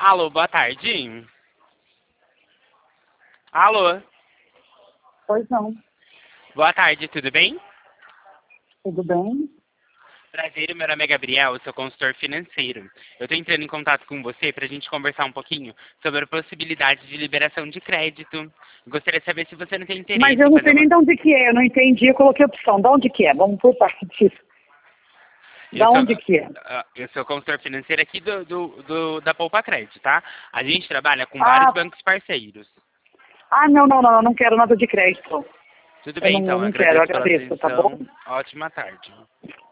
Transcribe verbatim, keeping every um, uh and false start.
Alô, boa tarde. Alô, Pois não. boa tarde, tudo bem? Tudo bem? Prazer, meu nome é Gabriel, eu sou consultor financeiro. Eu estou entrando em contato com você para a gente conversar um pouquinho sobre a possibilidade de liberação de crédito. Gostaria de saber se você não tem Mas interesse eu em não fazer sei uma... nem de onde que é, eu não entendi, eu coloquei opção. De onde que é? Vamos por partes. Eu Da sou, onde que é? ah, eu sou consultor financeiro aqui do, do, do- da Poupa Crédito, tá? A gente trabalha com vários Ah, bancos parceiros. ah, não, não, não, eu não quero nada de crédito. Tudo Eu bem, não, eu então, não quero, eu agradeço pela agradeço, tá atenção. bom? Ótima tarde.